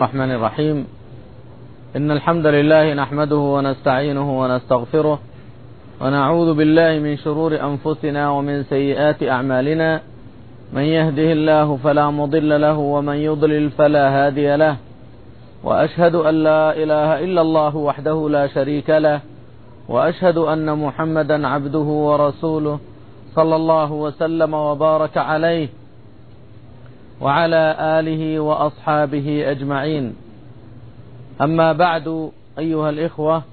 الرحمن الرحيم. إن الحمد لله نحمده ونستعينه ونستغفره ونعوذ بالله من شرور أنفسنا ومن سيئات أعمالنا. من يهده الله فلا مضل له ومن يضلل فلا هادي له، وأشهد أن لا إله إلا الله وحده لا شريك له، وأشهد أن محمدا عبده ورسوله صلى الله وسلم وبارك عليه وعلى آله وأصحابه أجمعين. أما بعد، أيها الإخوة،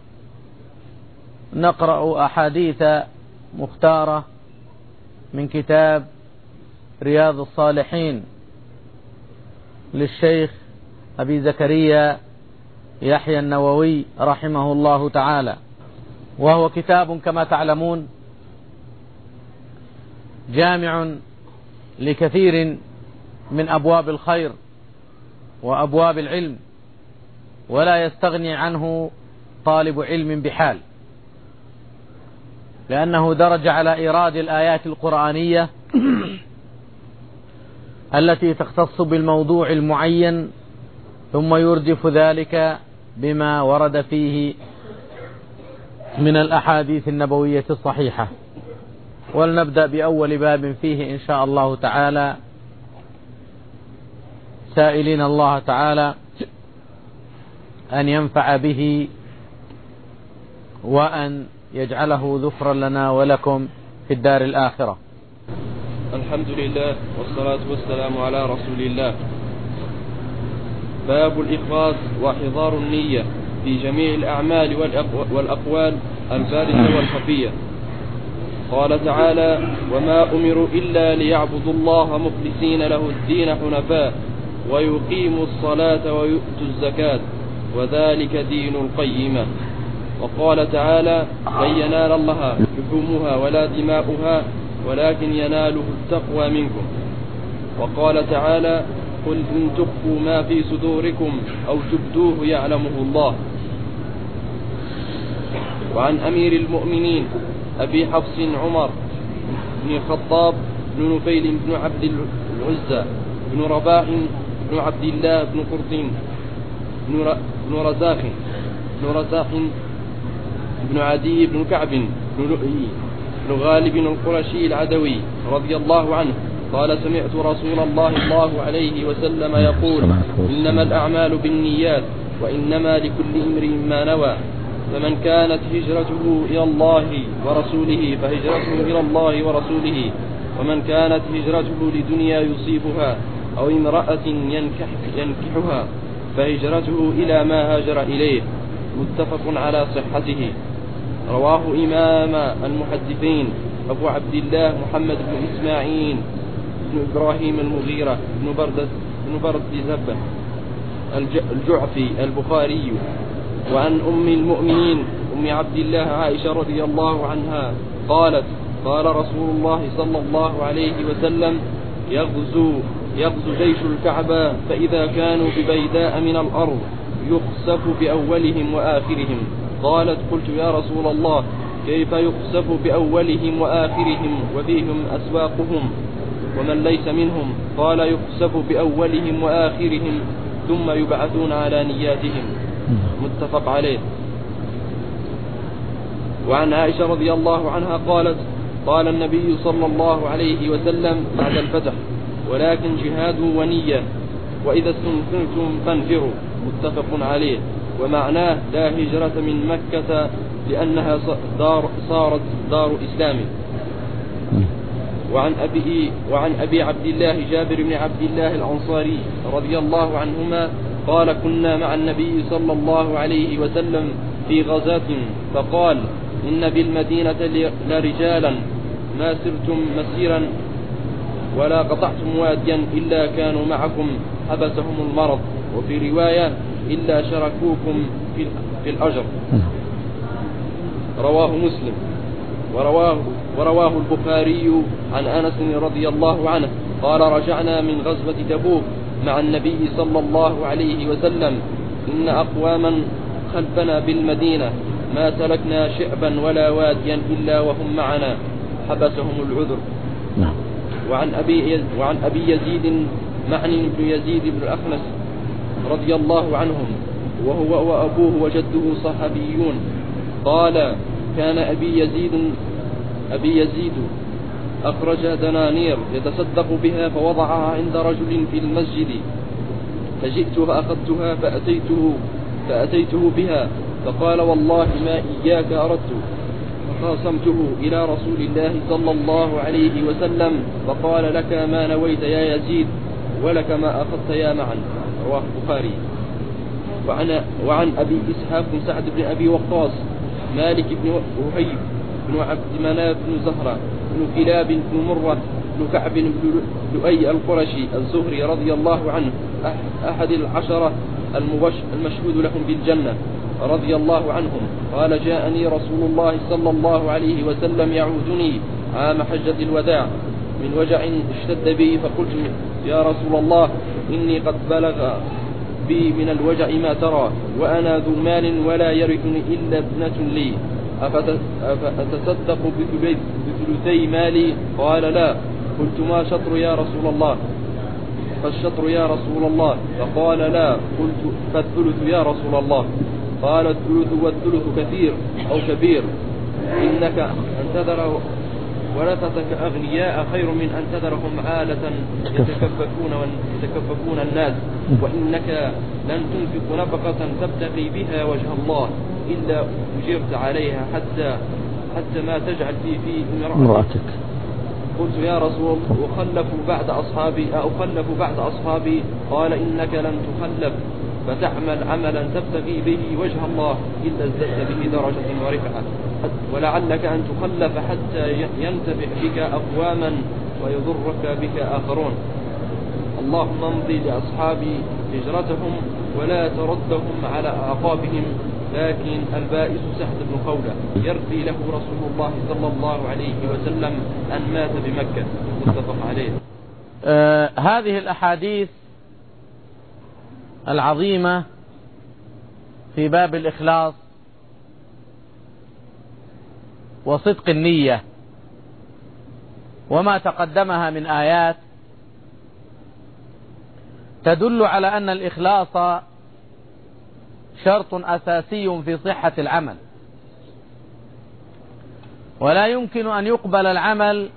نقرأ أحاديث مختارة من كتاب رياض الصالحين للشيخ أبي زكريا يحيى النووي رحمه الله تعالى، وهو كتاب كما تعلمون جامع لكثير من أبواب الخير وأبواب العلم، ولا يستغني عنه طالب علم بحال، لأنه درج على إيراد الآيات القرآنية التي تختص بالموضوع المعين، ثم يردف ذلك بما ورد فيه من الأحاديث النبوية الصحيحة. ولنبدأ بأول باب فيه إن شاء الله تعالى، سائلين الله تعالى أن ينفع به وأن يجعله ذخرا لنا ولكم في الدار الآخرة. الحمد لله والصلاة والسلام على رسول الله. باب الإخلاص وحضار النية في جميع الأعمال والأقوال البارزة والخفية. قال تعالى: وما أمروا إلا ليعبدوا الله مخلصين له الدين حنفاء ويقيموا الصلاة ويؤتوا الزكاة وذلك دين القيمة. وقال تعالى: لن ينال الله لحومها ولا دماؤها ولكن يناله التقوى منكم. وقال تعالى: قل إن تخفوا ما في صدوركم أو تبدوه يعلمه الله. وعن أمير المؤمنين أبي حفص عمر بن الخطاب بن نفيل بن عبد العزى بن رباح بن عبد الله بن قرطين بن رزاح بن عدي بن كعب بن لؤي بن غالب القرشي العدوي رضي الله عنه قال: سمعت رسول الله عليه وسلم يقول: إنما الأعمال بالنيات وإنما لكل امرئ ما نوى، فمن كانت هجرته إلى الله ورسوله فهجرته إلى الله ورسوله، ومن كانت هجرته لدنيا يصيبها أو امرأة ينكحها فهجرته إلى ما هاجر إليه. متفق على صحته. رواه إمام المحدثين أبو عبد الله محمد بن إسماعيل بن إبراهيم المغيرة بن بردزبة الجعفي البخاري. وعن أم المؤمنين أم عبد الله عائشة رضي الله عنها قالت: قال رسول الله صلى الله عليه وسلم: يغزو جيش الكعبة فإذا كانوا ببيداء من الأرض يخسف بأولهم وآخرهم. قالت: قلت يا رسول الله، كيف يخسف بأولهم وآخرهم وفيهم أسواقهم ومن ليس منهم؟ قال: يخسف بأولهم وآخرهم ثم يبعثون على نياتهم. متفق عليه. وعن عائشة رضي الله عنها قالت: قال النبي صلى الله عليه وسلم بعد الفتح: ولكن جهاد ونية، وإذا استنفرتم فانفروا. متفق عليه. ومعناه: لا هجرة من مكة لأنها صارت دار إسلام. وعن أبي عبد الله جابر بن عبد الله الأنصاري رضي الله عنهما قال: كنا مع النبي صلى الله عليه وسلم في غزاة، فقال: إن بالمدينة لرجالا ما سرتم مسيرا ولا قطعتم واديا إلا كانوا معكم حبسهم المرض، وفي رواية: إلا شركوكم في الأجر. رواه مسلم. ورواه البخاري عن أنس رضي الله عنه قال: رجعنا من غزوة تبوك مع النبي صلى الله عليه وسلم، إن أقواما خلفنا بالمدينة ما سلكنا شعبا ولا واديا إلا وهم معنا حبسهم العذر. وعن أبي يزيد معن بن يزيد بن الأخنس رضي الله عنهم، وهو وأبوه وجده صحابيون. قال: كان أبي يزيد أخرج دنانير يتصدق بها فوضعها عند رجل في المسجد، فجئت فأخذتها فأتيته بها، فقال: والله ما إياك أردت، فخاصمته إلى رسول الله صلى الله عليه وسلم، فقال: لك ما نويت يا يزيد، ولك ما أخذت يا معن. رواه البخاري. وعن أبي إسحاق بن سعد بن أبي وقاص، مالك بن وهيب بن عبد مناف بن زهرة بن كلاب بن مرة بن كعب بن لؤي القرشي الزهري رضي الله عنه، أحد العشرة المشهود لهم بالجنة رضي الله عنهم، قال: جاءني رسول الله صلى الله عليه وسلم يعودني عام حجة الوداع من وجع اشتد بي، فقلت: يا رسول الله، إني قد بلغ بي من الوجع ما ترى، وأنا ذو مال ولا يرثني إلا ابنة لي، أفأتصدق بثلثي مالي؟ قال: لا. قلت: ما شطر يا رسول الله؟ فالشطر يا رسول الله. فقال: لا. قلت: فالثلث يا رسول الله. قال: الثلث والثلث كثير أو كبير، إنك أن تذر ورثتك أغنياء خير من أن تذرهم عالة يتكففون الناس، وإنك لن تنفق نفقة تبتغي بها وجه الله إلا أجرت عليها حتى ما تجعل في امرأتك. قلت: يا رسول الله، أخلف بعد أصحابي؟ قال: إنك لن تخلف، فتعمل عملا تبتغي به وجه الله إلا ازددت به درجة ورفعة، ولعلك أن تخلف حتى ينتفع بك أقواما ويضرك بك آخرون. اللهم امضي لأصحابي هجرتهم ولا تردهم على أعقابهم. لكن البائس سعد بن خولة يرثي له رسول الله صلى الله عليه وسلم أن مات بمكة. متفق عليه. هذه الأحاديث العظيمة في باب الإخلاص وصدق النية وما تقدمها من آيات تدل على أن الإخلاص شرط أساسي في صحة العمل، ولا يمكن أن يقبل العمل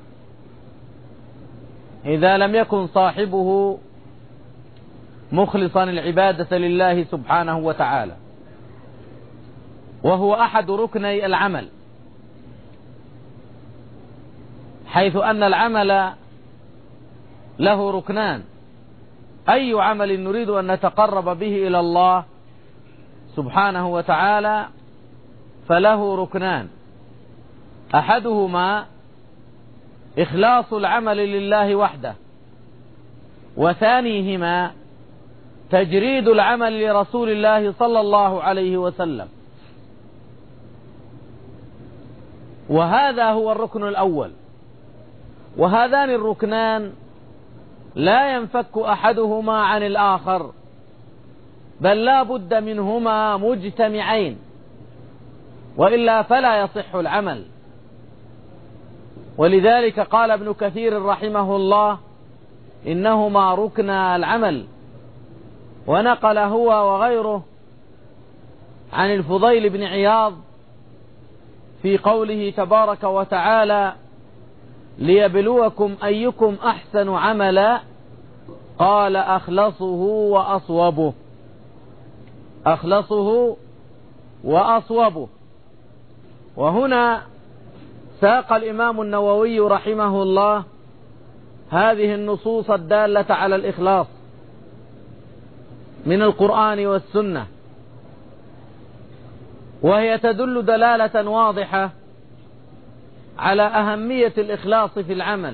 إذا لم يكن صاحبه مخلصا العبادة لله سبحانه وتعالى، وهو أحد ركني العمل، حيث أن العمل له ركنان. أي عمل نريد أن نتقرب به إلى الله سبحانه وتعالى فله ركنان: أحدهما إخلاص العمل لله وحده، وثانيهما تجريد العمل لرسول الله صلى الله عليه وسلم. وهذا هو الركن الأول، وهذان الركنان لا ينفك أحدهما عن الآخر، بل لا بد منهما مجتمعين، وإلا فلا يصح العمل. ولذلك قال ابن كثير رحمه الله: إنهما ركنا العمل. ونقل هو وغيره عن الفضيل بن عياض في قوله تبارك وتعالى: ليبلوكم أيكم أحسن عملا، قال: أخلصه وأصوبه. أخلصه وأصوبه. وهنا ساق الإمام النووي رحمه الله هذه النصوص الدالة على الإخلاص من القرآن والسنة، وهي تدل دلالة واضحة على أهمية الإخلاص في العمل،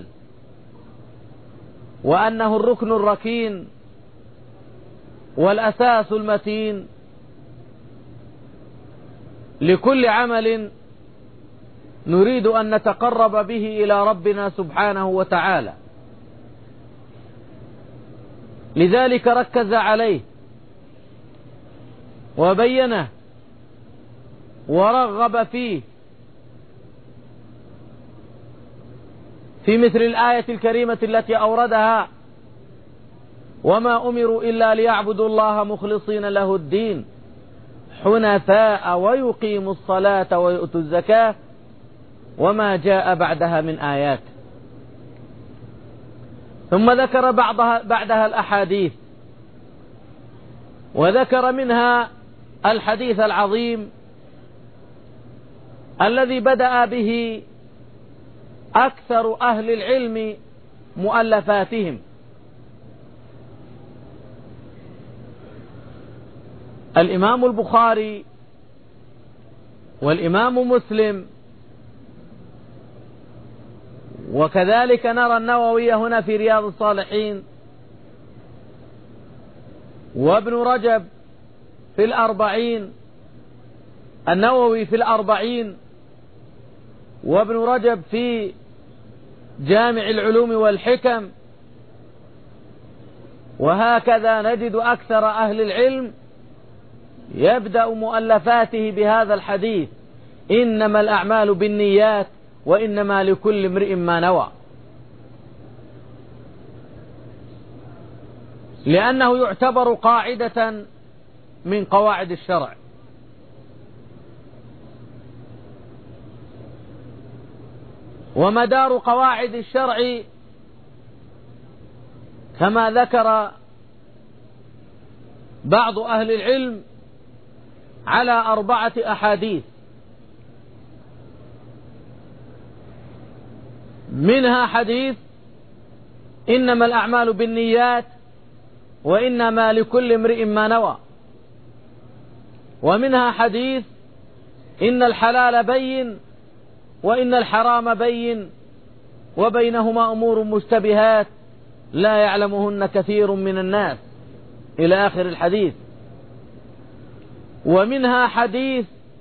وأنه الركن الركين والأساس المتين لكل عمل نريد أن نتقرب به إلى ربنا سبحانه وتعالى. لذلك ركز عليه وبينه ورغب فيه في مثل الآية الكريمة التي أوردها: وما أمروا إلا ليعبدوا الله مخلصين له الدين حنفاء ويقيموا الصلاة ويؤتوا الزكاة وما جاء بعدها من آيات. ثم ذكر بعدها الأحاديث، وذكر منها الحديث العظيم الذي بدأ به أكثر أهل العلم مؤلفاتهم. الإمام البخاري والإمام مسلم، وكذلك نرى النووي هنا في رياض الصالحين، وابن رجب في الأربعين، النووي في الأربعين، وابن رجب في جامع العلوم والحكم. وهكذا نجد أكثر أهل العلم يبدأ مؤلفاته بهذا الحديث: إنما الأعمال بالنيات وإنما لكل امرئ ما نوى، لأنه يعتبر قاعدة من قواعد الشرع. ومدار قواعد الشرع كما ذكر بعض أهل العلم على 4 أحاديث، منها حديث إنما الأعمال بالنيات وإنما لكل امرئ ما نوى، ومنها حديث إن الحلال بين وإن الحرام بين وبينهما أمور مشتبهات لا يعلمهن كثير من الناس، إلى آخر الحديث. ومنها حديث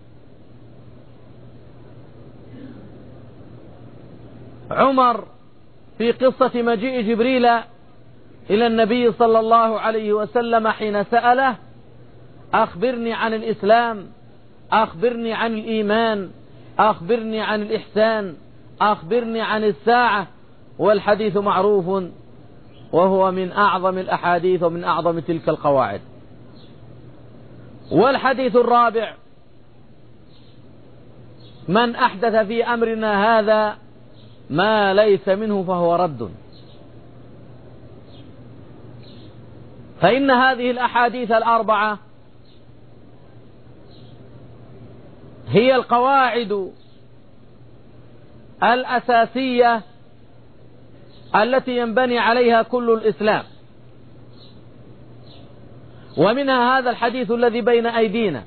عمر في قصة مجيء جبريل إلى النبي صلى الله عليه وسلم حين سأله: أخبرني عن الإسلام، أخبرني عن الإيمان، أخبرني عن الإحسان، أخبرني عن الساعة. والحديث معروف، وهو من أعظم الأحاديث ومن أعظم تلك القواعد. والحديث الرابع: من أحدث في أمرنا هذا ما ليس منه فهو رد. فإن هذه الأحاديث 4 هي القواعد الأساسية التي ينبني عليها كل الإسلام. ومنها هذا الحديث الذي بين أيدينا: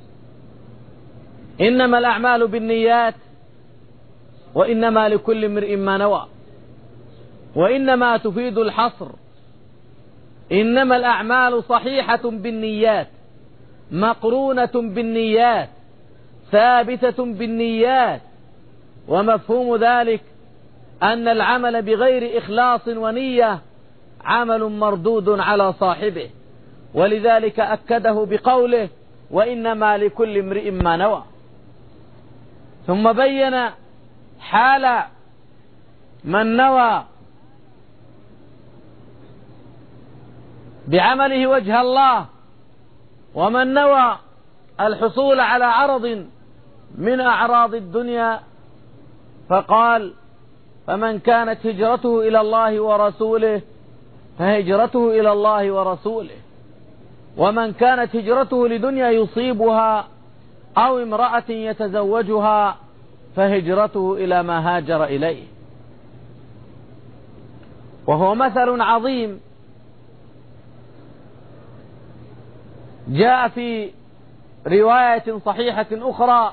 إنما الأعمال بالنيات وإنما لكل امرئ ما نوى. وإنما تفيد الحصر، إنما الأعمال صحيحة بالنيات، مقرونة بالنيات، ثابتة بالنيات. ومفهوم ذلك أن العمل بغير إخلاص ونية عمل مردود على صاحبه، ولذلك أكده بقوله: وإنما لكل امرئ ما نوى. ثم بين حال من نوى بعمله وجه الله، ومن نوى الحصول على عرض من أعراض الدنيا، فقال: فمن كانت هجرته إلى الله ورسوله فهجرته إلى الله ورسوله، ومن كانت هجرته لدنيا يصيبها أو امرأة يتزوجها فهجرته إلى ما هاجر إليه. وهو مثل عظيم جاء في رواية صحيحة أخرى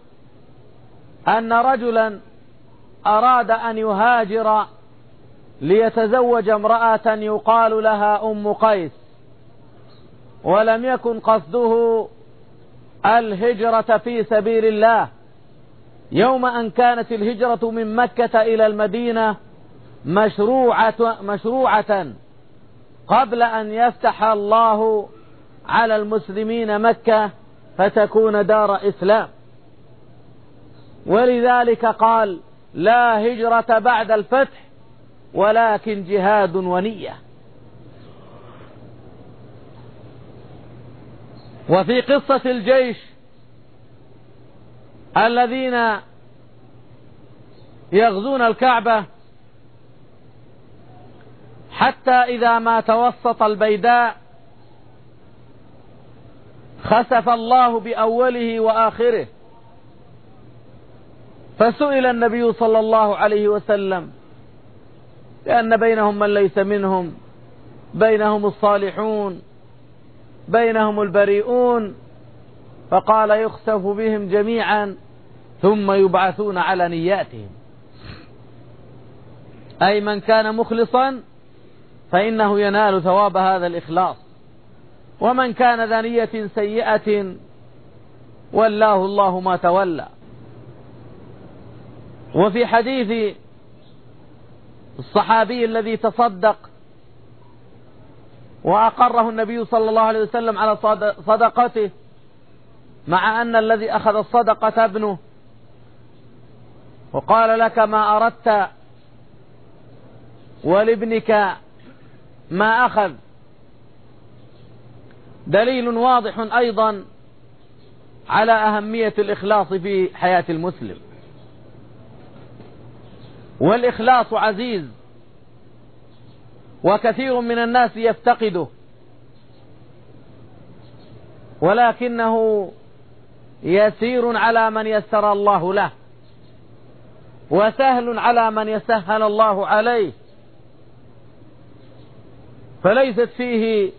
أن رجلا أراد أن يهاجر ليتزوج امرأة يقال لها أم قيس، ولم يكن قصده الهجرة في سبيل الله، يوم أن كانت الهجرة من مكة إلى المدينة مشروعة قبل أن يفتح الله على المسلمين مكة فتكون دار إسلام. ولذلك قال: لا هجرة بعد الفتح ولكن جهاد ونية. وفي قصة الجيش الذين يغزون الكعبة حتى إذا ما توسط البيداء خسف الله بأوله وآخره، فسئل النبي صلى الله عليه وسلم، لأن بينهم من ليس منهم، بينهم الصالحون، بينهم البريئون، فقال يخسف بهم جميعا ثم يبعثون على نياتهم، أي من كان مخلصا فإنه ينال ثواب هذا الإخلاص، ومن كان ذا نية سيئة ولاه الله ما تولى. وفي حديث الصحابي الذي تصدق وأقره النبي صلى الله عليه وسلم على صدقته، مع أن الذي أخذ الصدقة ابنه، وقال لك ما أردت ولابنك ما أخذ، دليل واضح أيضا على أهمية الإخلاص في حياة المسلم. والإخلاص عزيز وكثير من الناس يفتقده، ولكنه يسير على من يسر الله له، وسهل على من يسهل الله عليه، فليست فيه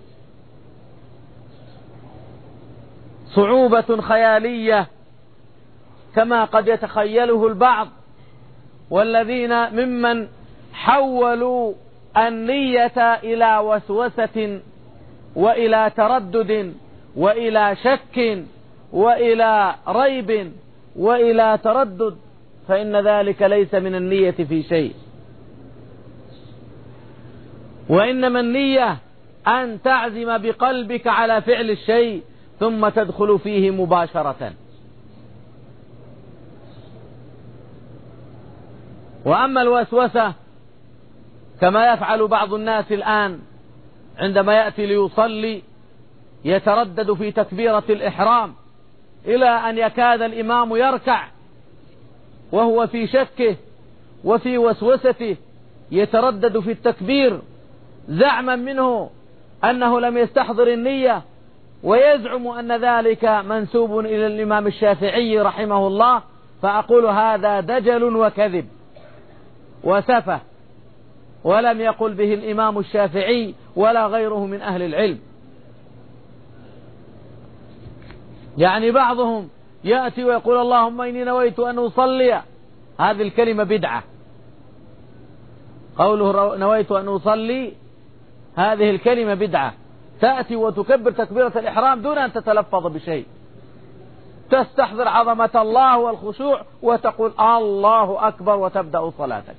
صعوبة خيالية كما قد يتخيله البعض، والذين ممن حولوا النية إلى وسوسة وإلى تردد وإلى شك وإلى ريب وإلى تردد، فإن ذلك ليس من النية في شيء، وإنما النية أن تعزم بقلبك على فعل الشيء ثم تدخل فيه مباشرة. وأما الوسوسة كما يفعل بعض الناس الآن عندما يأتي ليصلي يتردد في تكبيرة الإحرام إلى أن يكاد الإمام يركع وهو في شكه وفي وسوسته، يتردد في التكبير زعما منه أنه لم يستحضر النية، ويزعم أن ذلك منسوب إلى الإمام الشافعي رحمه الله، فأقول هذا دجل وكذب وسفه، ولم يقل به الإمام الشافعي ولا غيره من أهل العلم. يعني بعضهم يأتي ويقول اللهم إني نويت أن أصلي، هذه الكلمة بدعة، قوله نويت أن أصلي هذه الكلمة بدعة، تأتي وتكبر تكبيرة الإحرام دون أن تتلفظ بشيء، تستحضر عظمة الله والخشوع وتقول الله أكبر وتبدأ صلاتك.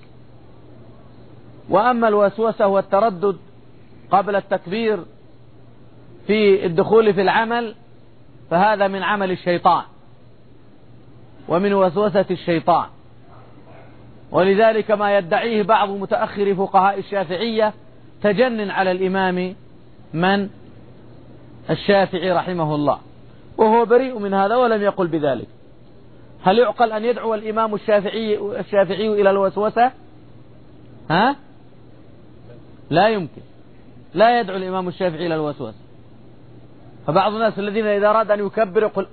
وأما الوسوسة والتردد قبل التكبير في الدخول في العمل فهذا من عمل الشيطان ومن وسوسة الشيطان، ولذلك ما يدعيه بعض متأخر فقهاء الشافعية تجنن على الإمام من الشافعي رحمه الله، وهو بريء من هذا ولم يقل بذلك. هل يعقل أن يدعو الإمام الشافعي إلى الوسوسة؟ ها؟ لا يمكن، لا يدعو الإمام الشافعي إلى الوسوسة. فبعض الناس الذين إذا أراد أن يكبر يقول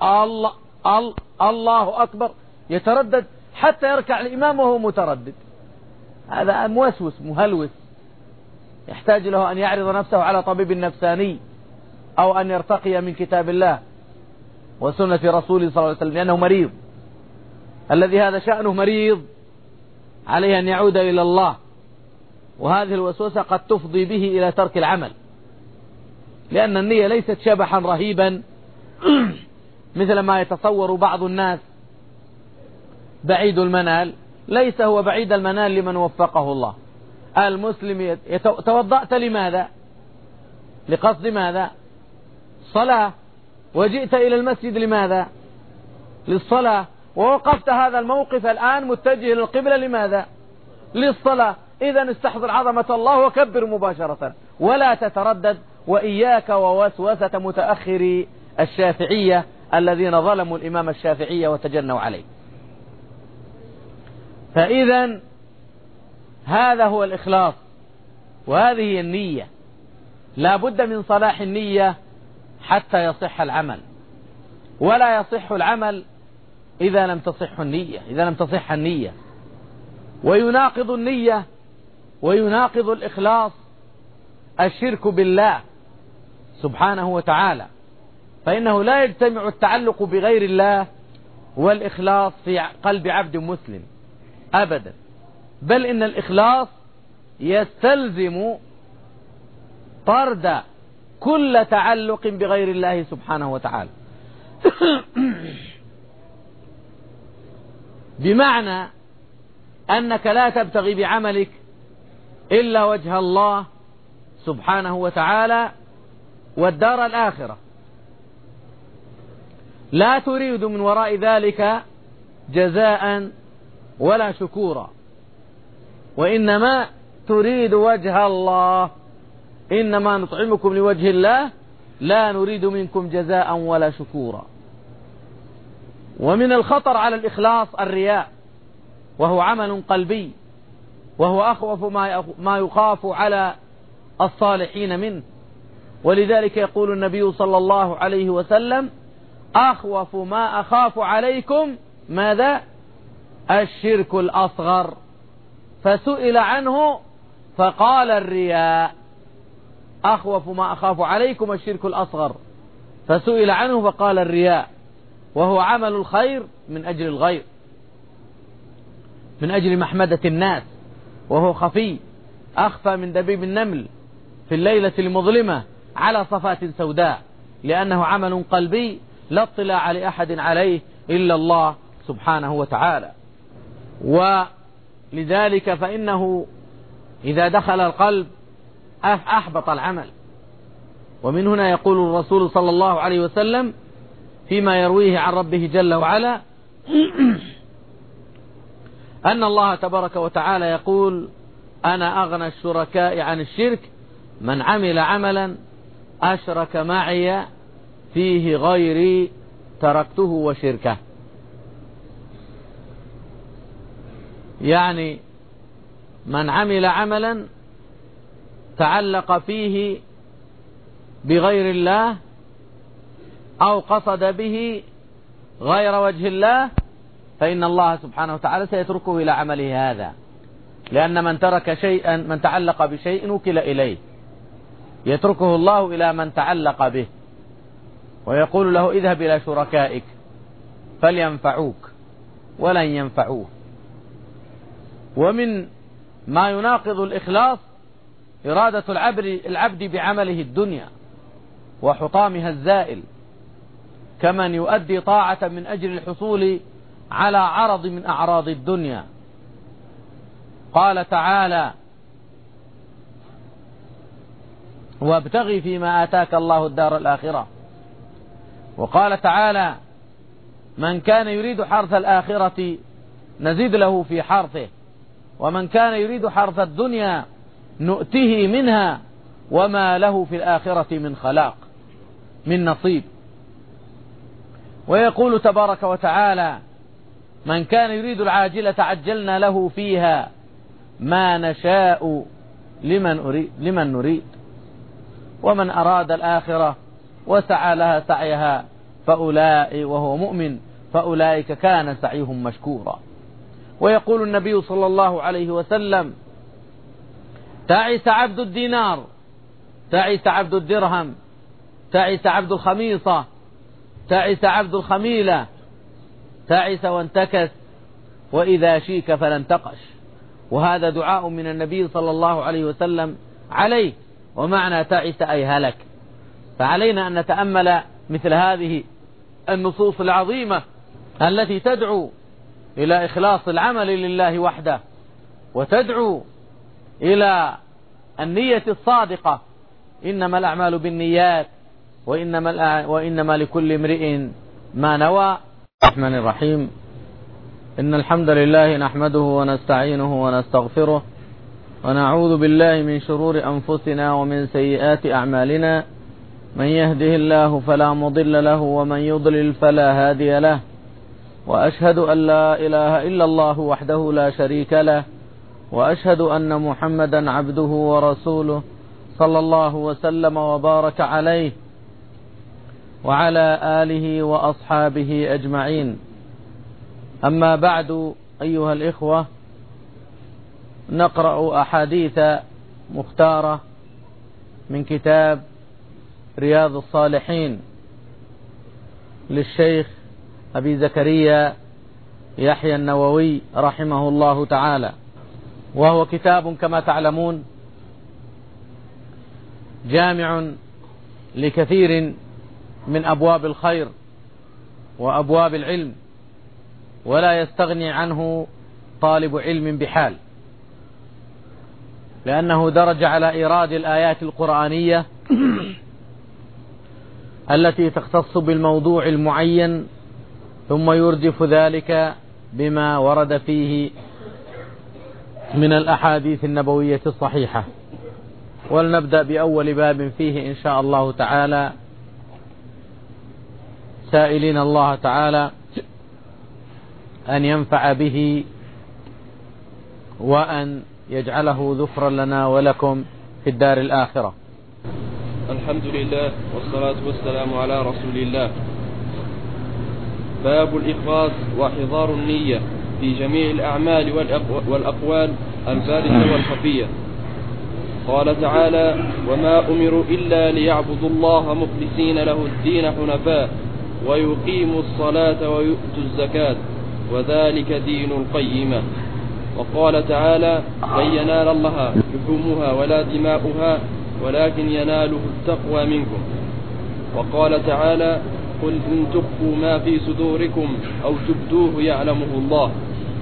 الله أكبر، يتردد حتى يركع الإمام وهو متردد، هذا موسوس مهلوس، يحتاج له أن يعرض نفسه على طبيب نفساني أو أن يرتقي من كتاب الله وسنة رسوله صلى الله عليه وسلم، لأنه مريض، الذي هذا شأنه مريض عليه أن يعود إلى الله، وهذه الوسوسة قد تفضي به إلى ترك العمل، لأن النية ليست شبحا رهيبا مثل ما يتصور بعض الناس بعيد المنال، ليس هو بعيد المنال لمن وفقه الله. المسلم توضأت لماذا؟ لقصد ماذا؟ صلاة. وجئت إلى المسجد لماذا؟ للصلاة. ووقفت هذا الموقف الآن متجه للقبلة لماذا؟ للصلاة. إذن استحضر عظمة الله وكبر مباشرة ولا تتردد، وإياك ووسوسة متأخري الشافعية الذين ظلموا الإمام الشافعية وتجنوا عليه. فإذا هذا هو الإخلاص، وهذه هي النية. لا بد من صلاح النية حتى يصح العمل، ولا يصح العمل إذا لم تصح النية. ويناقض النية ويناقض الإخلاص الشرك بالله سبحانه وتعالى، فإنه لا يجتمع التعلق بغير الله والإخلاص في قلب عبد مسلم أبدا، بل إن الإخلاص يستلزم طرد كل تعلق بغير الله سبحانه وتعالى. بمعنى أنك لا تبتغي بعملك إلا وجه الله سبحانه وتعالى والدار الآخرة، لا تريد من وراء ذلك جزاء ولا شكورا، وإنما تريد وجه الله. إنما نطعمكم لوجه الله لا نريد منكم جزاء ولا شكورا. ومن الخطر على الإخلاص الرياء، وهو عمل قلبي، وهو أخوف ما يخاف على الصالحين منه. ولذلك يقول النبي صلى الله عليه وسلم: أخوف ما أخاف عليكم ماذا؟ الشرك الأصغر. فسئل عنه فقال الرياء. أخوف ما أخاف عليكم الشرك الأصغر، فسئل عنه فقال الرياء، وهو عمل الخير من أجل الغير، من أجل محمدة الناس، وهو خفي أخفى من دبيب النمل في الليلة المظلمة على صفات سوداء، لأنه عمل قلبي لا اطلاع لأحد عليه إلا الله سبحانه وتعالى. ولذلك فإنه إذا دخل القلب أحبط العمل. ومن هنا يقول الرسول صلى الله عليه وسلم فيما يرويه عن ربه جل وعلا أن الله تبارك وتعالى يقول: أنا أغنى الشركاء عن الشرك من عمل عملا أشرك معي فيه غيري تركته وشركه. يعني من عمل عملا تعلق فيه بغير الله أو قصد به غير وجه الله، فإن الله سبحانه وتعالى سيتركه إلى عمله هذا، لأن من ترك شيئا، من تعلق بشيء وكل إليه، يتركه الله إلى من تعلق به، ويقول له: اذهب إلى شركائك فلينفعوك ولن ينفعوه. ومن ما يناقض الإخلاص إرادة العبد بعمله الدنيا وحطامها الزائل، كمن يؤدي طاعة من أجل الحصول على عرض من أعراض الدنيا. قال تعالى: وابتغي فيما آتاك الله الدار الآخرة. وقال تعالى: من كان يريد حرث الآخرة نزيد له في حرثه، ومن كان يريد حرث الدنيا نؤته منها وما له في الآخرة من خلاق، من نصيب. ويقول تبارك وتعالى: من كان يريد العاجلة عجلنا له فيها ما نشاء لمن نريد ومن أراد الآخرة وسعى لها سعيها وهو مؤمن فأولئك كان سعيهم مشكورا. ويقول النبي صلى الله عليه وسلم: تعس عبد الدينار، تعس عبد الدرهم، تعس عبد الخميصة، تعس عبد الخميلة، تعس وانتكس، وإذا شيك فلا انتقش. وهذا دعاء من النبي صلى الله عليه وسلم عليه، ومعنى تعس أي هلك. فعلينا أن نتأمل مثل هذه النصوص العظيمة التي تدعو إلى إخلاص العمل لله وحده، وتدعو إلى النية الصادقة: إنما الأعمال بالنيات وإنما لكل امرئ ما نوى. الرحمن الرحيم. إن الحمد لله نحمده ونستعينه ونستغفره، ونعوذ بالله من شرور أنفسنا ومن سيئات أعمالنا. من يهده الله فلا مضل له ومن يضلل فلا هادي له، وأشهد أن لا إله إلا الله وحده لا شريك له، وأشهد أن محمدا عبده ورسوله صلى الله وسلم وبارك عليه وعلى آله وأصحابه أجمعين. أما بعد، أيها الإخوة، نقرأ أحاديث مختارة من كتاب رياض الصالحين للشيخ أبي زكريا يحيى النووي رحمه الله تعالى، وهو كتاب كما تعلمون جامع لكثير من أبواب الخير وأبواب العلم، ولا يستغني عنه طالب علم بحال، لأنه درج على إيراد الآيات القرآنية التي تختص بالموضوع المعين، ثم يردف ذلك بما ورد فيه من الأحاديث النبوية الصحيحة. ولنبدأ بأول باب فيه إن شاء الله تعالى، سائلين الله تعالى أن ينفع به وأن يجعله ذخرا لنا ولكم في الدار الآخرة. الحمد لله والصلاة والسلام على رسول الله. باب الإخلاص وحضار النية في جميع الأعمال والأقوال البارزة والخفية. قال تعالى: وما أمروا إلا ليعبدوا الله مخلصين له الدين حنفاء ويقيموا الصلاة ويؤتوا الزكاة وذلك دين القيمة. وقال تعالى: لن ينال الله لحومها ولا دماؤها ولكن يناله التقوى منكم. وقال تعالى: قل إن تخفوا ما في صدوركم أو تبدوه يعلمه الله.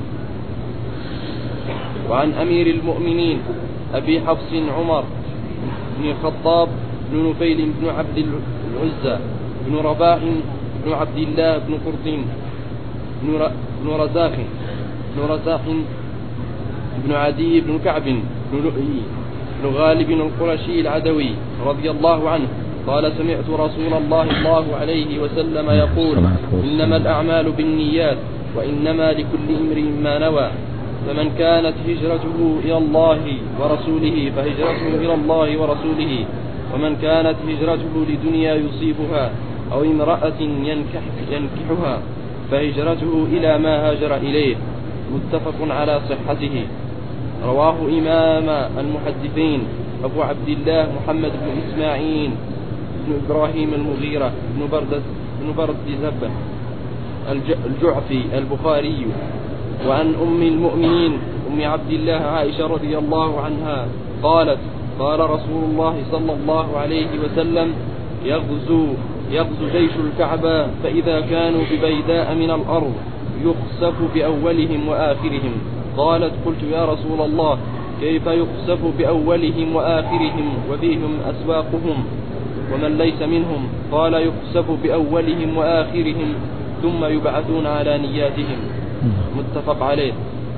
وعن أمير المؤمنين أبي حفص عمر بن الخطاب بن نفيل بن عبد العزى بن رباح بن عبد الله بن قرطين بن رزاح بن عدي بن كعب بن لؤي بن غالب القرشي العدوي رضي الله عنه قال: سمعت رسول الله عليه وسلم يقول: إنما الأعمال بالنيات وإنما لكل امرئ ما نوى، فمن كانت هجرته إلى الله ورسوله فهجرته إلى الله ورسوله، ومن كانت هجرته لدنيا يصيبها أو امرأة ينكحها فهجرته إلى ما هاجر إليه. متفق على صحته. رواه إمام المحدثين أبو عبد الله محمد بن إسماعيل بن إبراهيم المغيرة بن بردزبة الجعفي البخاري. وعن أم المؤمنين أم عبد الله عائشة رضي الله عنها قالت: قال رسول الله صلى الله عليه وسلم: يغزو جيش الكعبة فإذا كانوا ببيداء من الأرض يخسف بأولهم وآخرهم. قالت: قلت يا رسول الله كيف يخسف بأولهم وآخرهم وفيهم أسواقهم ومن ليس منهم؟ قال: يخسف بأولهم وآخرهم ثم يبعثون على نياتهم. متفق عليه.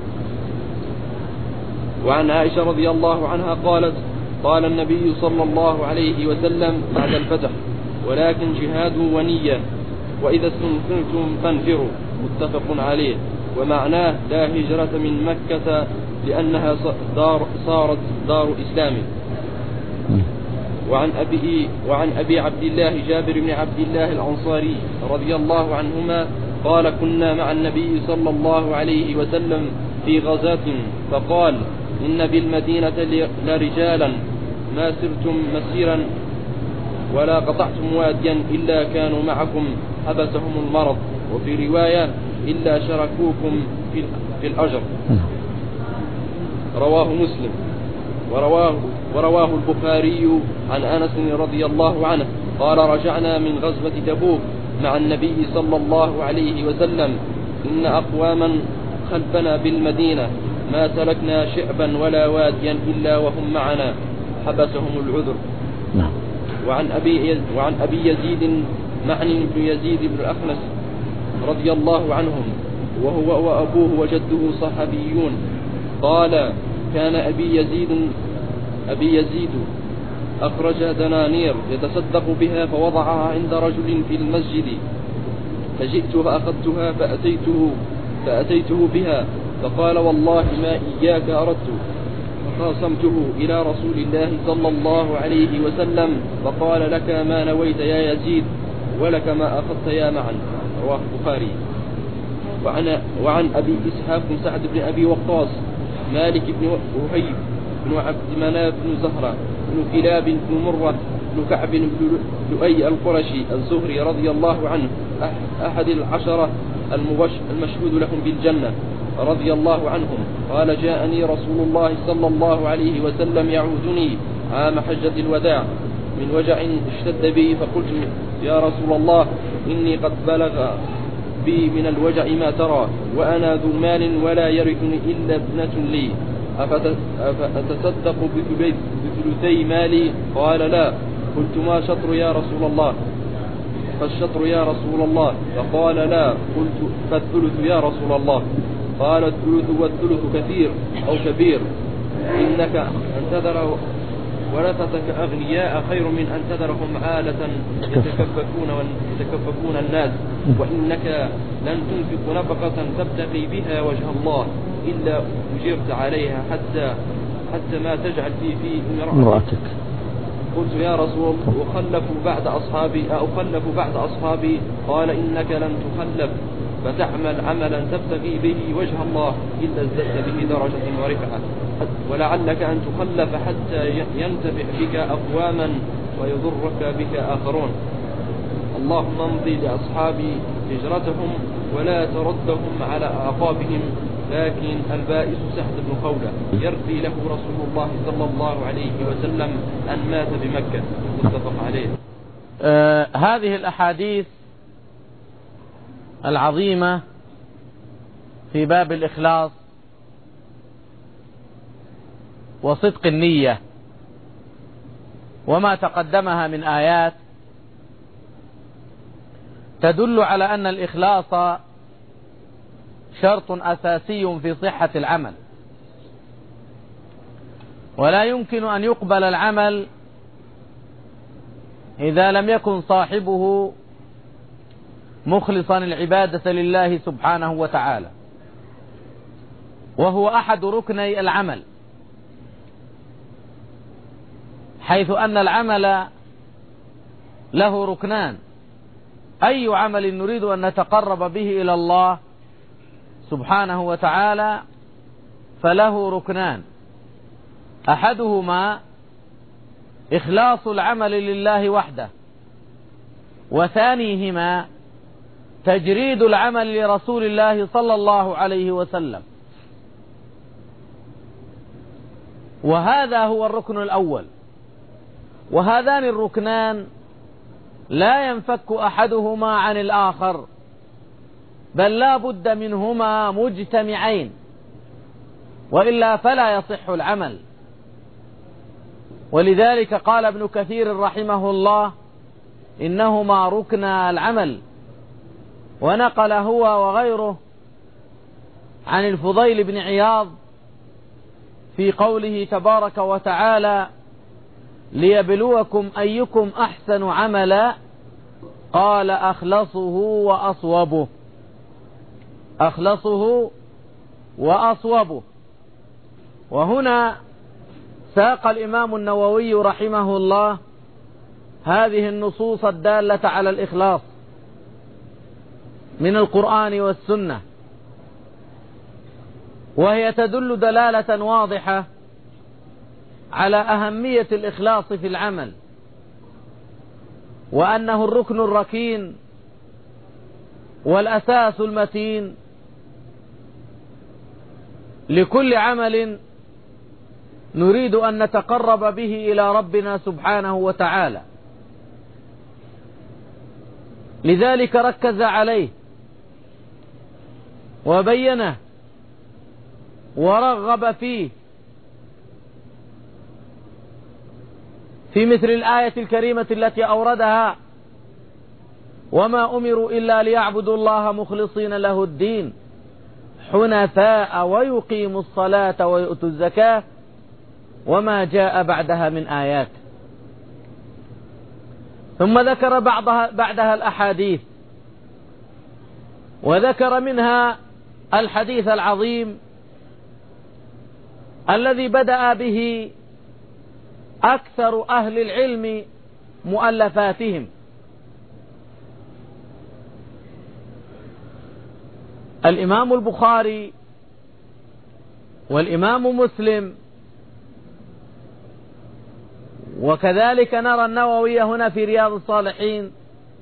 وعن عائشة رضي الله عنها قالت: قال النبي صلى الله عليه وسلم بعد الفتح: ولكن جهاد ونية، وإذا استنفرتم فانفروا. متفق عليه. ومعناه: لا هجرة من مكة لأنها صارت دار إسلام. وعن أبي عبد الله جابر بن عبد الله الأنصاري رضي الله عنهما قال: كنا مع النبي صلى الله عليه وسلم في غزاة، فقال: إن بالمدينة لرجالا ما سرتم مسيرا ولا قطعتم واديا إلا كانوا معكم حبسهم المرض، وفي رواية: إلا شركوكم في الأجر. رواه مسلم. ورواه البخاري عن أنس رضي الله عنه قال: رجعنا من غزوة تبوك مع النبي صلى الله عليه وسلم، إن أقواما خلفنا بالمدينة ما سلكنا شعبا ولا واديا إلا وهم معنا حبسهم العذر. وعن أبي يزيد معني بن يزيد بن الأخنس رضي الله عنهم، وهو وأبوه وجده صحابيون، قال: كان أبي يزيد أخرج دنانير يتصدق بها فوضعها عند رجل في المسجد، فجئت فأخذتها فأتيته بها فقال والله ما إياك أردت، فخاصمته إلى رسول الله صلى الله عليه وسلم فقال لك ما نويت يا يزيد ولك ما أخذت يا معن. رواه البخاري. وعن أبي إسحاق سعد بن أبي وقاص مالك بن وهيب بن عبد مناف بن زهرة بن كلاب بن مرة بن كعب بن لؤي القرشي الزهري رضي الله عنه أحد العشرة المشهود لهم بالجنة رضي الله عنهم قال جاءني رسول الله صلى الله عليه وسلم يعودني عام حجة الوداع من وجع اشتد بي، فقلت يا رسول الله إني قد بلغ بي من الوجع ما ترى وأنا ذو مال ولا يرثني إلا ابنة لي، أفأتصدق بثلثي مالي؟ قال لا. قلت ما شطر يا رسول الله؟ فالشطر يا رسول الله؟ فقال لا. قلت فالثلث يا رسول الله؟ قال الثلث والثلث كثير أو كبير، إنك أن تذر ورثتك أغنياء خير من أن تذرهم عالة يتكففون الناس، وإنك لن تنفق نفقة تبتغي بها وجه الله إلا أجرت عليها حتى ما تجعل في امرأتك. قلت يا رسول الله أخلف بعد أصحابي؟ قال إنك لن تخلف فتعمل عملا تبتغي به وجه الله إلا ازددت به درجة ورفعة، ولعلك أن تخلف حتى ينتفع بك أقواما ويضرك بك آخرون. اللهم امضي لأصحابي هجرتهم ولا تردهم على أعقابهم. لكن البائس سعد بن خولة يرثي له رسول الله صلى الله عليه وسلم أن مات بمكة. متفق عليه. هذه الأحاديث العظيمة في باب الإخلاص وصدق النية وما تقدمها من آيات تدل على أن الإخلاص شرط أساسي في صحة العمل، ولا يمكن أن يقبل العمل إذا لم يكن صاحبه مخلصا العبادة لله سبحانه وتعالى، وهو أحد ركني العمل، حيث أن العمل له ركنان. أي عمل نريد أن نتقرب به إلى الله سبحانه وتعالى فله ركنان، أحدهما إخلاص العمل لله وحده، وثانيهما تجريد العمل لرسول الله صلى الله عليه وسلم. وهذا هو الركن الأول، وهذان الركنان لا ينفك أحدهما عن الآخر، بل لا بد منهما مجتمعين، وإلا فلا يصح العمل. ولذلك قال ابن كثير رحمه الله إنهما ركنا العمل، ونقل هو وغيره عن الفضيل بن عياض في قوله تبارك وتعالى ليبلوكم أيكم أحسن عملا، قال أخلصه وأصوبه. أخلصه وأصوبه. وهنا ساق الإمام النووي رحمه الله هذه النصوص الدالة على الإخلاص من القرآن والسنة، وهي تدل دلالة واضحة على أهمية الإخلاص في العمل، وأنه الركن الركين والأساس المتين لكل عمل نريد أن نتقرب به إلى ربنا سبحانه وتعالى. لذلك ركز عليه وبينه ورغب فيه في مثل الآية الكريمة التي أوردها وما أمروا إلا ليعبدوا الله مخلصين له الدين حنفاء ويقيموا الصلاة ويؤتوا الزكاة وما جاء بعدها من آيات. ثم ذكر بعدها الأحاديث، وذكر منها الحديث العظيم الذي بدأ به أكثر أهل العلم مؤلفاتهم. الإمام البخاري والإمام مسلم، وكذلك نرى النووي هنا في رياض الصالحين،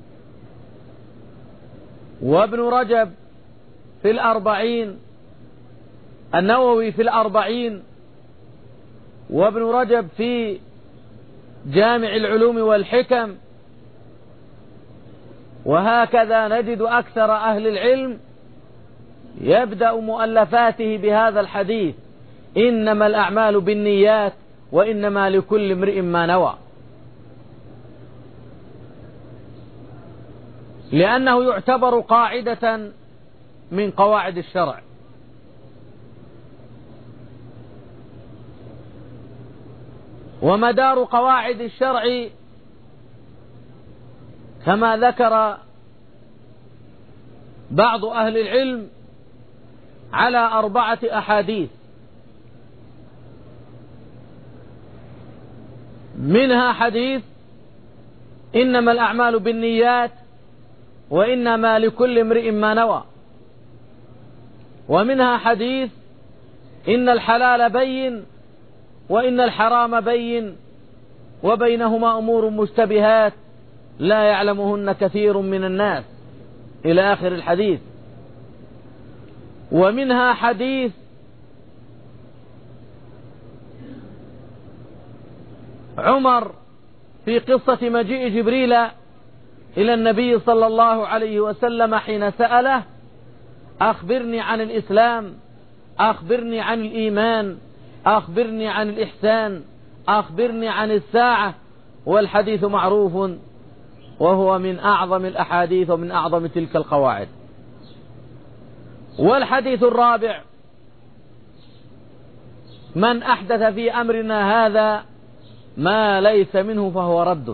وابن رجب في الأربعين، النووي في الأربعين، وابن رجب في جامع العلوم والحكم. وهكذا نجد أكثر أهل العلم يبدأ مؤلفاته بهذا الحديث: إنما الأعمال بالنيات وإنما لكل امرئ ما نوى، لأنه يعتبر قاعدة من قواعد الشرع. ومدار قواعد الشرع كما ذكر بعض أهل العلم على 4 أحاديث، منها حديث إنما الأعمال بالنيات وإنما لكل امرئ ما نوى، ومنها حديث إن الحلال بين وإن الحرام بين وبينهما أمور مشتبهات لا يعلمهن كثير من الناس، إلى آخر الحديث. ومنها حديث عمر في قصة مجيء جبريل إلى النبي صلى الله عليه وسلم حين سأله: أخبرني عن الإسلام، أخبرني عن الإيمان، أخبرني عن الإحسان، أخبرني عن الساعة. والحديث معروف، وهو من أعظم الأحاديث ومن أعظم تلك القواعد. والحديث الرابع: من أحدث في أمرنا هذا ما ليس منه فهو رد.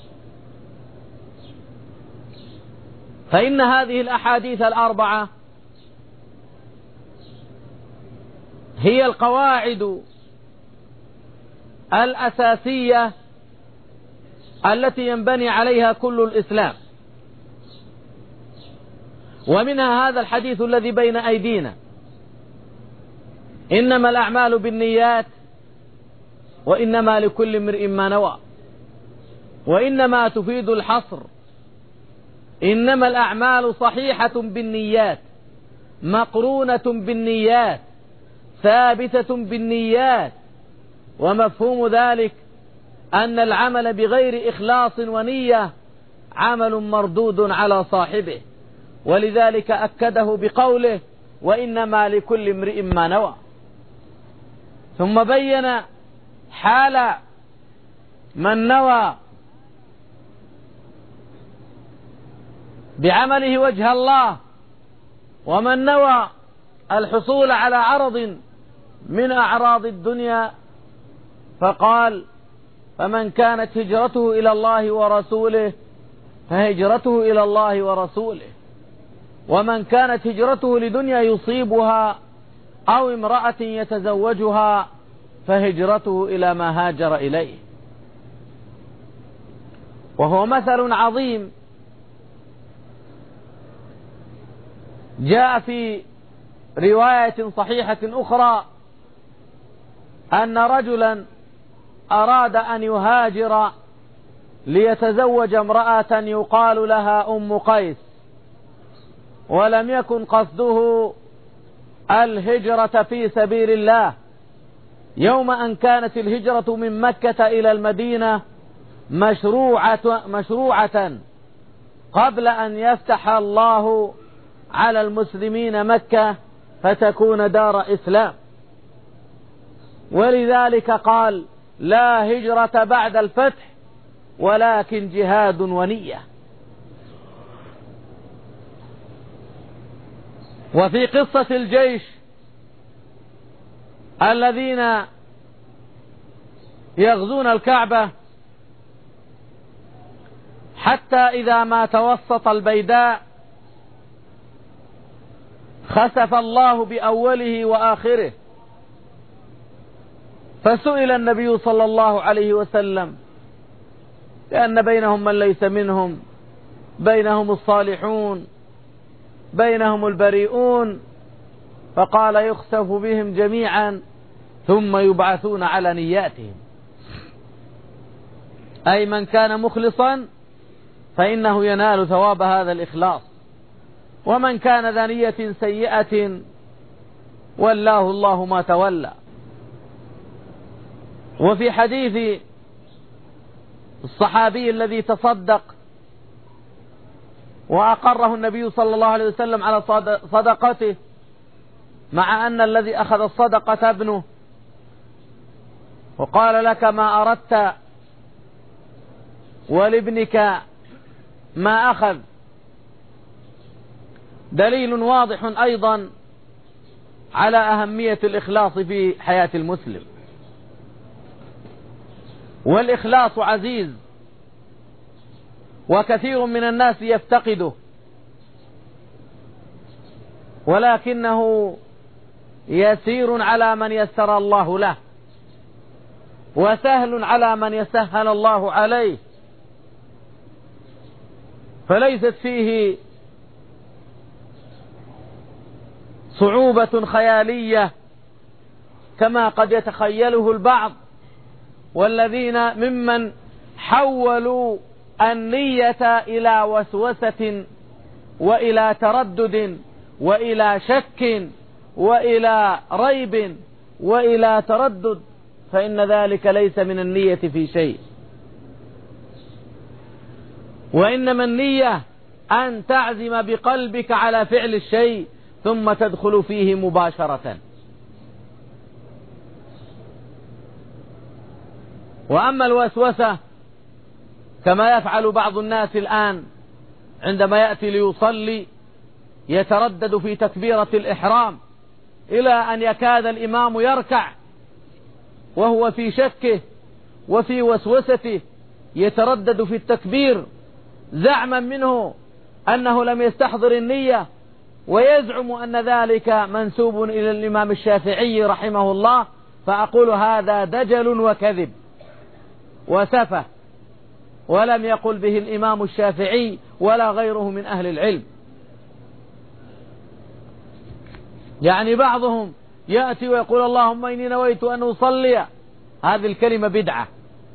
فإن هذه الأحاديث 4 هي القواعد الأساسية التي ينبني عليها كل الإسلام. ومنها هذا الحديث الذي بين أيدينا: إنما الأعمال بالنيات وإنما لكل امرئ ما نوى. وإنما تفيد الحصر، إنما الأعمال صحيحة بالنيات، مقرونة بالنيات، ثابتة بالنيات. ومفهوم ذلك أن العمل بغير إخلاص ونية عمل مردود على صاحبه، ولذلك أكده بقوله: وإنما لكل امرئ ما نوى. ثم بين حال من نوى بعمله وجه الله، ومن نوى الحصول على عرض من أعراض الدنيا، فقال: فمن كانت هجرته إلى الله ورسوله فهجرته إلى الله ورسوله، ومن كانت هجرته لدنيا يصيبها أو امرأة يتزوجها فهجرته إلى ما هاجر إليه. وهو مثل عظيم جاء في رواية صحيحة أخرى أن رجلا أراد أن يهاجر ليتزوج امرأة يقال لها أم قيس، ولم يكن قصده الهجرة في سبيل الله، يوم أن كانت الهجرة من مكة إلى المدينة مشروعة قبل أن يفتح الله على المسلمين مكة فتكون دار إسلام. ولذلك قال: لا هجرة بعد الفتح ولكن جهاد ونية. وفي قصة الجيش الذين يغزون الكعبة حتى إذا ما توسط البيداء خسف الله بأوله وآخره، فسئل النبي صلى الله عليه وسلم، لأن بينهم من ليس منهم، بينهم الصالحون، بينهم البريئون، فقال يخسف بهم جميعا ثم يبعثون على نياتهم، أي من كان مخلصا فإنه ينال ثواب هذا الإخلاص، ومن كان ذا نية سيئة ولاه الله ما تولى. وفي حديث الصحابي الذي تصدق وأقره النبي صلى الله عليه وسلم على صدقته، مع أن الذي أخذ الصدقة ابنه، وقال لك ما أردت ولابنك ما أخذ، دليل واضح أيضا على أهمية الإخلاص في حياة المسلم. والإخلاص عزيز وكثير من الناس يفتقده، ولكنه يسير على من يسر الله له، وسهل على من يسهل الله عليه، فليست فيه صعوبة خيالية كما قد يتخيله البعض، والذين ممن حولوا النية إلى وسوسة وإلى تردد وإلى شك وإلى ريب وإلى تردد، فإن ذلك ليس من النية في شيء، وإنما النية أن تعزم بقلبك على فعل الشيء ثم تدخل فيه مباشرة. وأما الوسوسة كما يفعل بعض الناس الآن عندما يأتي ليصلي يتردد في تكبيرة الإحرام إلى أن يكاد الإمام يركع وهو في شكه وفي وسوسته، يتردد في التكبير زعما منه أنه لم يستحضر النية، ويزعم أن ذلك منسوب إلى الإمام الشافعي رحمه الله، فأقول هذا دجل وكذب وسفه، ولم يقل به الإمام الشافعي ولا غيره من أهل العلم. يعني بعضهم يأتي ويقول اللهم إني نويت أن أصلي، هذه الكلمة بدعة،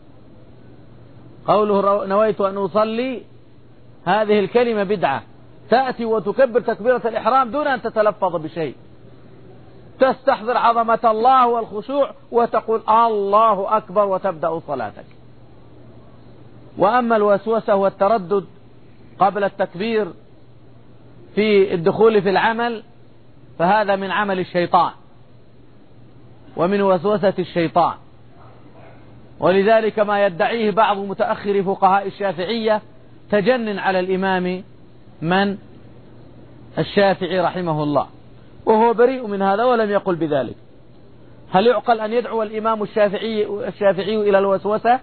قوله نويت أن أصلي هذه الكلمة بدعة، تأتي وتكبر تكبيرة الإحرام دون أن تتلفظ بشيء، تستحضر عظمة الله والخشوع وتقول الله أكبر وتبدأ صلاتك. وأما الوسوسة والتردد قبل التكبير في الدخول في العمل فهذا من عمل الشيطان ومن وسوسة الشيطان، ولذلك ما يدعيه بعض متأخر فقهاء الشافعية تجنن على الإمام من الشافعي رحمه الله، وهو بريء من هذا ولم يقل بذلك. هل يعقل أن يدعو الإمام الشافعي إلى الوسوسة؟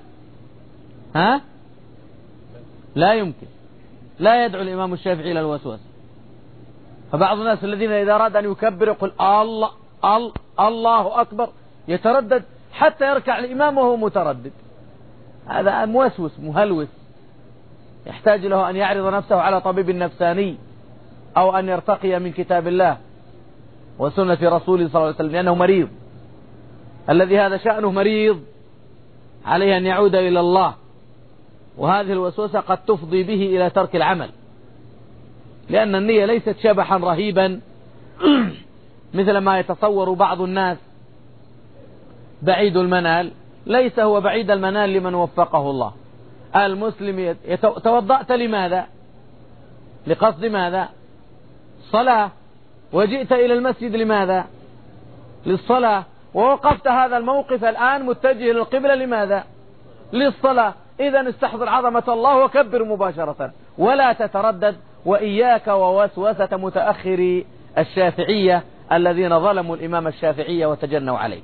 لا يمكن، لا يدعو الإمام الشافعي إلى الوسوسة. فبعض الناس الذين إذا أراد أن يكبر يقول الله أكبر، يتردد حتى يركع الإمام وهو متردد، هذا موسوس مهلوس، يحتاج له أن يعرض نفسه على طبيب نفساني أو أن يرتقي من كتاب الله وسنة رسوله صلى الله عليه وسلم، لأنه مريض. الذي هذا شأنه مريض عليه أن يعود إلى الله، وهذه الوسوسة قد تفضي به إلى ترك العمل، لأن النية ليست شبحا رهيبا مثل ما يتصور بعض الناس بعيد المنال. ليس هو بعيد المنال لمن وفقه الله. المسلم توضأت لماذا؟ لقصد ماذا؟ صلاة. وجئت إلى المسجد لماذا؟ للصلاة. ووقفت هذا الموقف الآن متجه للقبلة لماذا؟ للصلاة. إذن استحضر عظمة الله وكبر مباشرة ولا تتردد، وإياك ووسوسة متأخري الشافعية الذين ظلموا الإمام الشافعي وتجنوا عليه.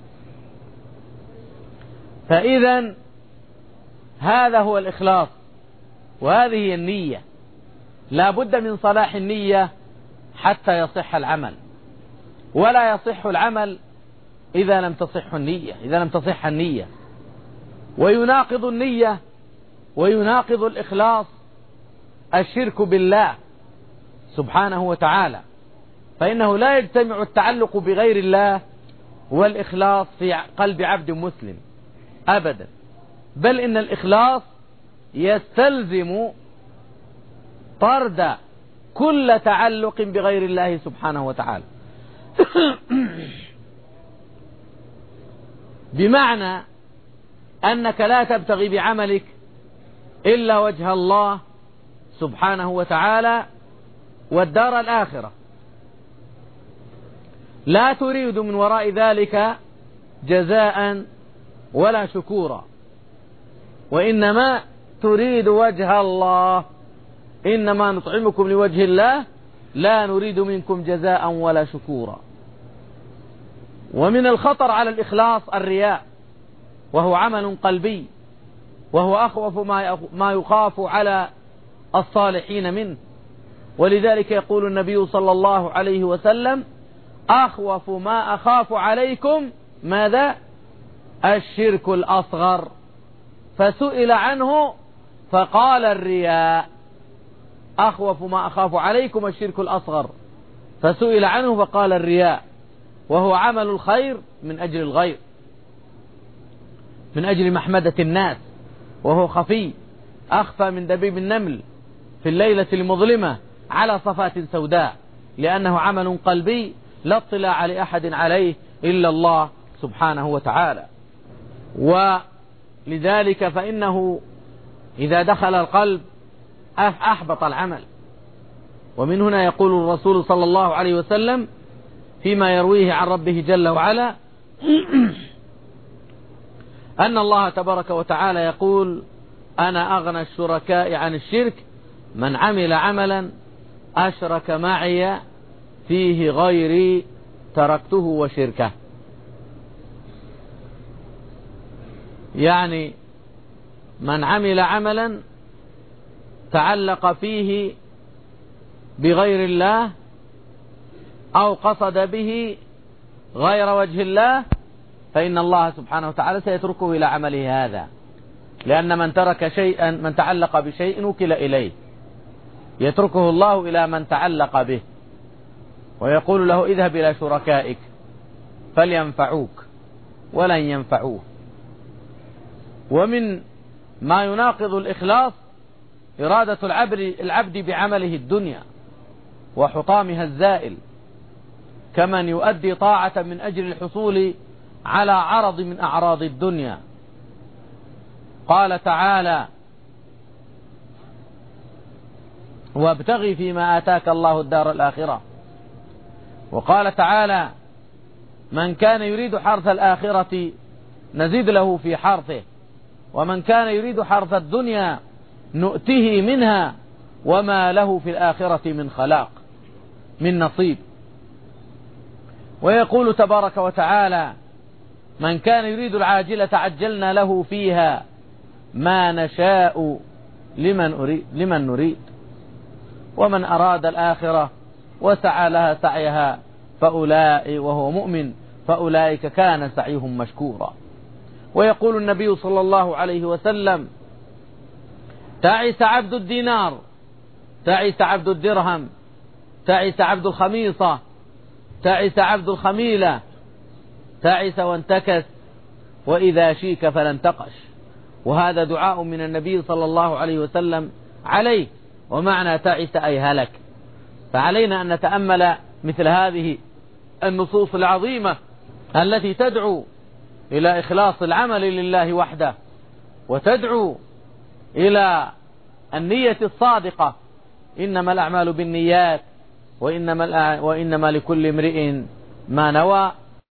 فإذن هذا هو الإخلاص، وهذه هي النية. لا بد من صلاح النية حتى يصح العمل، ولا يصح العمل إذا لم تصح النية. ويناقض النية ويناقض الإخلاص الشرك بالله سبحانه وتعالى، فإنه لا يجتمع التعلق بغير الله والإخلاص في قلب عبد مسلم أبدا، بل إن الإخلاص يستلزم طرد كل تعلق بغير الله سبحانه وتعالى بمعنى أنك لا تبتغي بعملك إلا وجه الله سبحانه وتعالى والدار الآخرة، لا تريد من وراء ذلك جزاء ولا شكورا، وإنما تريد وجه الله. إنما نطعمكم لوجه الله لا نريد منكم جزاء ولا شكورا. ومن الخطر على الإخلاص الرياء، وهو عمل قلبي، وهو أخوف ما يخاف على الصالحين منه. ولذلك يقول النبي صلى الله عليه وسلم: أخوف ما أخاف عليكم ماذا؟ الشرك الأصغر. فسئل عنه فقال الرياء. أخوف ما أخاف عليكم الشرك الأصغر، فسئل عنه فقال الرياء، وهو عمل الخير من أجل الغير، من أجل محمدة الناس، وهو خفي أخفى من دبيب النمل في الليلة المظلمة على صفات سوداء، لأنه عمل قلبي لا اطلاع لأحد عليه إلا الله سبحانه وتعالى. ولذلك فإنه إذا دخل القلب أحبط العمل. ومن هنا يقول الرسول صلى الله عليه وسلم فيما يرويه عن ربه جل وعلا أن الله تبارك وتعالى يقول: أنا أغنى الشركاء عن الشرك من عمل عملا أشرك معي فيه غيري تركته وشركه. يعني من عمل عملا تعلق فيه بغير الله أو قصد به غير وجه الله فإن الله سبحانه وتعالى سيتركه إلى عمله هذا، لأن من ترك شيئا، من تعلق بشيء وكل إليه، يتركه الله إلى من تعلق به، ويقول له: اذهب إلى شركائك فلينفعوك ولن ينفعوه. ومن ما يناقض الإخلاص إرادة العبد بعمله الدنيا وحطامها الزائل، كمن يؤدي طاعة من أجل الحصول على عرض من أعراض الدنيا. قال تعالى: وابتغي فيما آتاك الله الدار الآخرة. وقال تعالى: من كان يريد حرث الآخرة نزيد له في حرثه، ومن كان يريد حرث الدنيا نؤته منها وما له في الآخرة من خلاق، من نصيب. ويقول تبارك وتعالى: من كان يريد العاجلة عجلنا له فيها ما نشاء لمن نريد ومن أراد الآخرة وسعى لها سعيها وهو مؤمن فأولئك كان سعيهم مشكورا. ويقول النبي صلى الله عليه وسلم: تعس عبد الدينار، تعس عبد الدرهم، تعس عبد الخميصة، تعس عبد الخميلة، تعس وانتكس، وإذا شيك فلا انتقش. وهذا دعاء من النبي صلى الله عليه وسلم عليه، ومعنى تعس أي هلك. فعلينا أن نتأمل مثل هذه النصوص العظيمة التي تدعو إلى إخلاص العمل لله وحده، وتدعو إلى النية الصادقة: إنما الأعمال بالنيات وإنما لكل امرئ ما نوى.